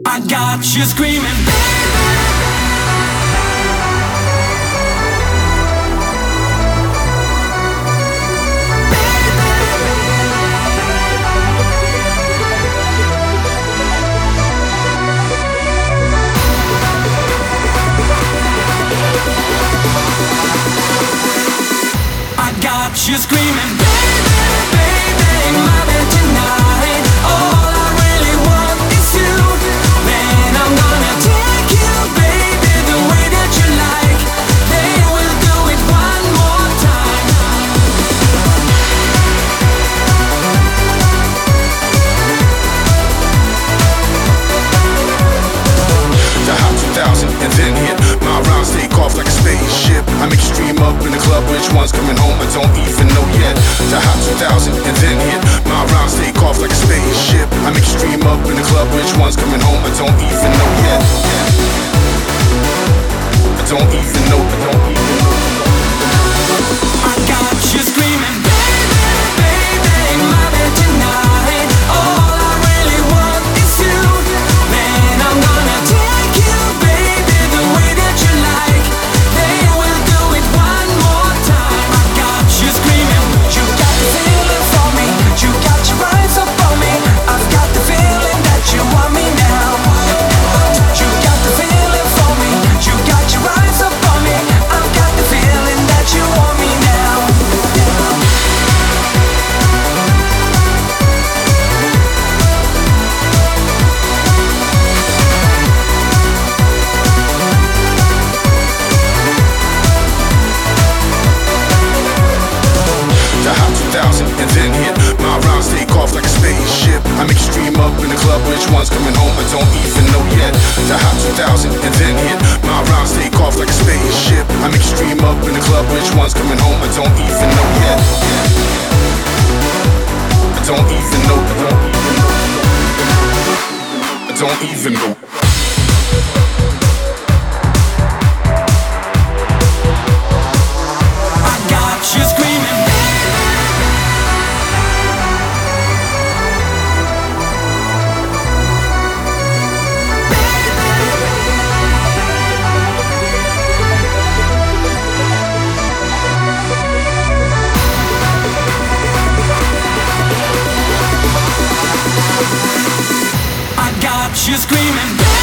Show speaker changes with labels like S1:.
S1: I got you screaming, I got you screaming, baby, baby, mama tonight. All I really want is you. Then I'm gonna take you, baby, the way that you like. Then we'll do it one more time.
S2: The hot 2000 and then hit. My rounds take off like a spaceship. I'm extreme up in the club, which one's coming home? I don't even know yet. The hot 2000 and then hit. My rounds take off like a spaceship. I'm extreme up in the club, which one's coming home? I don't even know yet. I don't even know. I don't even know.
S1: I got you screaming, baby, baby, mama tonight. All I really want is you. Then I'm gonna take you, baby, the way that you like. Then we'll do it one more time. I got you screaming. You got the feeling for me. You got your eyes up on me. I've got the feeling that you want me now. You got the feeling for me. You got your eyes up on me. I've got the feeling that you want me now.
S2: The hot 2000 and then hit. My rounds take off like a spaceship. I'm extreme up in the club, which one's coming home? I don't even know yet. The hot 2000 and then hit. My rounds take off like a spaceship. I'm extreme up in the club, which one's coming home? I don't even know yet. I don't even know. I don't even know.
S1: I got you screaming. I got you screaming.